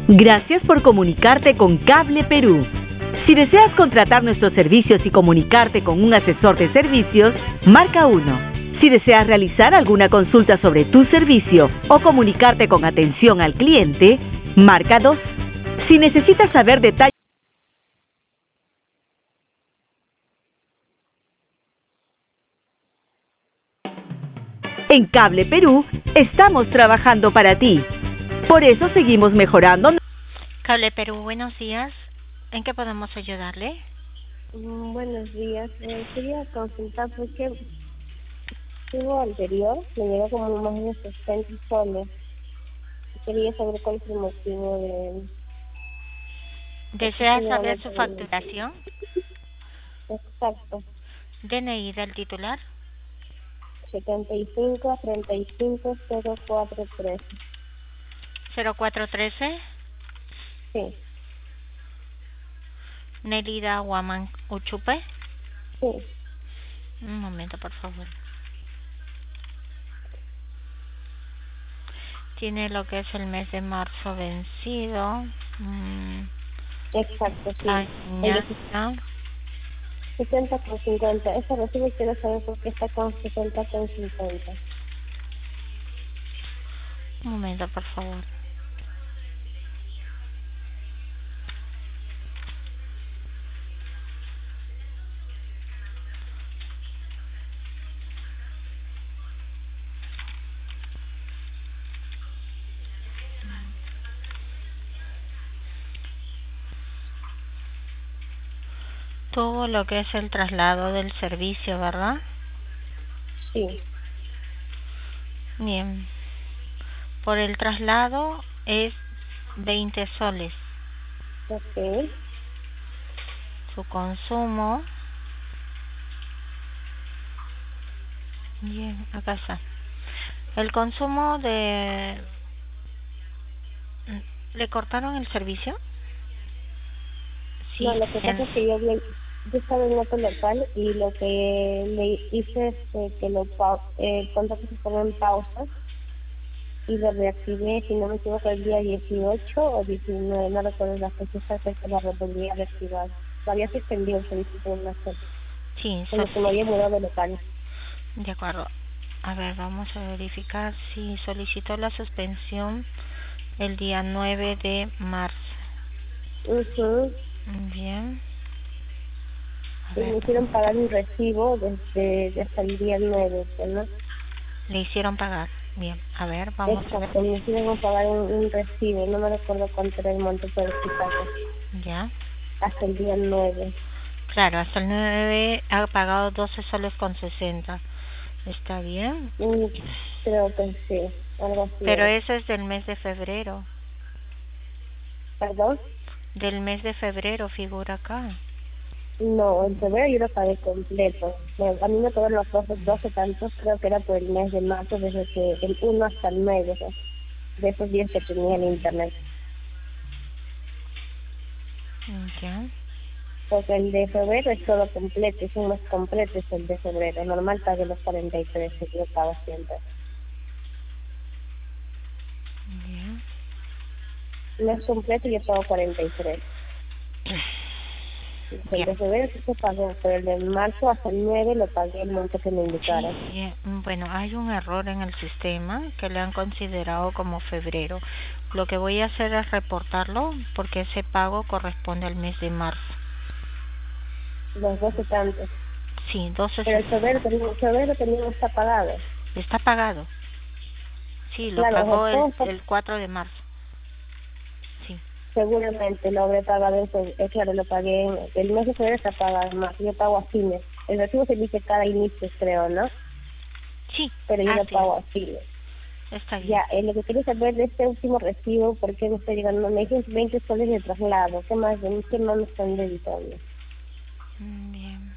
Gracias por comunicarte con Cable Perú. Si deseas contratar nuestros servicios y comunicarte con un asesor de servicios, marca 1. Si deseas realizar alguna consulta sobre tu servicio o comunicarte con atención al cliente, marca 2. Si necesitas saber detalles en Cable Perú, estamos trabajando para ti. Por eso seguimos mejorando. Cable Perú, buenos días. ¿En qué podemos ayudarle? Buenos días. Quería consultar porque tuvo anterior, me llegó como más de 60 soles. Quería saber cuál es el motivo de... ¿Desea saber su facturación? Exacto. DNI del titular. 75 35 0413. 0413. Sí. Nelida Guaman Uchupe. Sí. Un momento, por favor. Tiene lo que es el mes de marzo vencido. Exacto, sí. Ya. 60 con 50. Ese recibo quiero saber por qué está con 60 con 50. Un momento, por favor. Tuvo lo que es el traslado del servicio, ¿verdad? Sí. Bien. Por el traslado es 20 soles. Ok. Su consumo. Bien, acá está. El consumo de... ¿Le cortaron el servicio? Sí. No, lo que pasa es que yo estaba en otro local y lo que le hice es que el contrato se ponga en pausa y lo reactivé, si no me equivoco, el día 18 o 19, no recuerdo la fecha exacta que la volví a reactivar. Lo había suspendido el servicio por una fecha, Sí, cuando se me había mudado de local. de acuerdo. A ver, vamos a verificar si solicitó la suspensión el día 9 de marzo. Bien. Y me hicieron pagar un recibo desde hasta el día 9, ¿no? Le hicieron pagar. Bien, a ver, vamos a ver. Me hicieron pagar un recibo, no me recuerdo cuánto era el monto por el pago. Ya. Hasta el día 9. Claro, hasta el 9 ha pagado 12 soles con 60. ¿Está bien? Creo que sí, algo así. Pero eso es del mes de febrero. ¿Perdón? Del mes de febrero figura acá. No, en febrero yo lo pagué completo. A mí me tocaron los 12 tantos, creo que era por el mes de marzo, desde que el 1 hasta el 9, o sea, de esos días que tenía en internet. Ya. Porque el de febrero es todo completo, es un mes completo, es el de febrero. Normal pagué los 43, que yo pago siempre. Ya. Mes completo yo pago 43. El de febrero sí se pagó, pero el de marzo hasta el 9 lo pagué el monto que me indicaron. Sí, bueno, hay un error en el sistema que le han considerado como febrero. Lo que voy a hacer es reportarlo porque ese pago corresponde al mes de marzo. Los 12 tantos. Sí, 12. Pero el febrero también está pagado. Está pagado. Sí, lo Claro, pagó está... el 4 de marzo. Sí. Seguramente lo habré pagado, claro, lo pagué, el mes de febrero está pagado más, yo pago a fines. El recibo se dice cada inicio, creo, ¿no? Sí. Pero yo lo pago a fines. Está bien. Ya, lo que quiero saber de este último recibo, ¿por qué me está llegando? Me dicen 20 soles de traslado, ¿qué más? ¿Qué más me están debitando? Bien.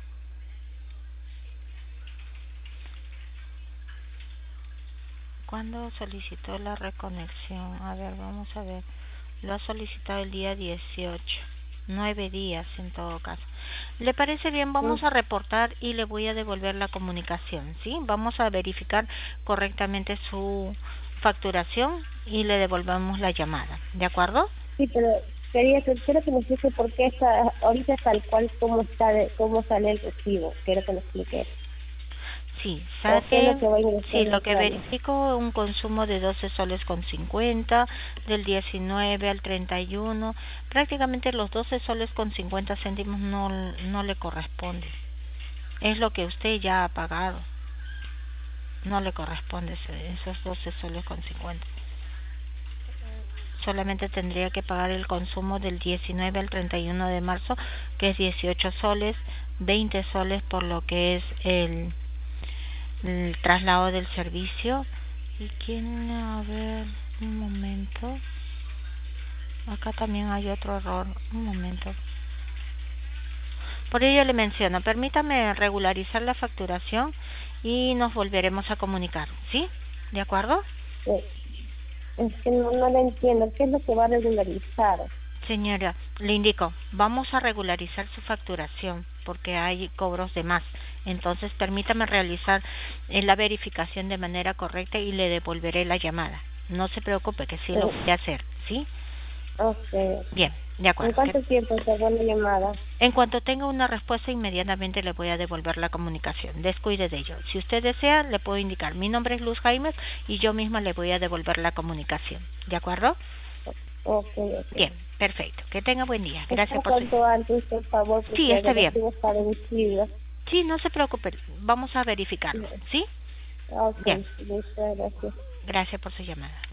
¿Cuándo solicitó la reconexión? A ver, vamos a ver. Lo ha solicitado el día 18. 9 días en todo caso. ¿Le parece bien? Vamos a reportar y le voy a devolver la comunicación, ¿sí? Vamos a verificar correctamente su facturación y le devolvemos la llamada, ¿de acuerdo? Sí, pero quiero que me explique por qué está, ahorita tal cual cómo sale el recibo. Quiero que me explique. Sí, ¿O qué es lo sale, que va a ingresar sí, en lo el que plano? verifico, un consumo de 12 soles con 50, del 19 al 31, prácticamente los 12 soles con 50 céntimos no le corresponde. Es lo que usted ya ha pagado, no le corresponde esos 12 soles con 50. Solamente tendría que pagar el consumo del 19 al 31 de marzo, que es 18 soles, 20 soles por lo que es el traslado del servicio. Y quién, a ver, un momento, acá también hay otro error, un momento. Por ello le menciono, permítame regularizar la facturación y nos volveremos a comunicar, ¿sí? ¿De acuerdo? Es que no lo entiendo. ¿Qué es lo que va a regularizar? Señora, le indico, vamos a regularizar su facturación porque hay cobros de más. Entonces, permítame realizar la verificación de manera correcta y le devolveré la llamada. No se preocupe, que sí lo voy a hacer, ¿sí? Okay. Bien, de ¿En acuerdo. cuánto tiempo se da la llamada? En cuanto tenga una respuesta, inmediatamente le voy a devolver la comunicación. Descuide de ello. Si usted desea, le puedo indicar. Mi nombre es Luz Jaimes y yo misma le voy a devolver la comunicación. ¿De acuerdo? Okay. Bien, perfecto. Que tenga buen día. Está Gracias por su... cuanto antes, por favor, Sí, porque está el bien. recibo está vencido. Sí, no se preocupe. Vamos a verificarlo. ¿Sí? Ok, Bien. muchas gracias. Gracias por su llamada.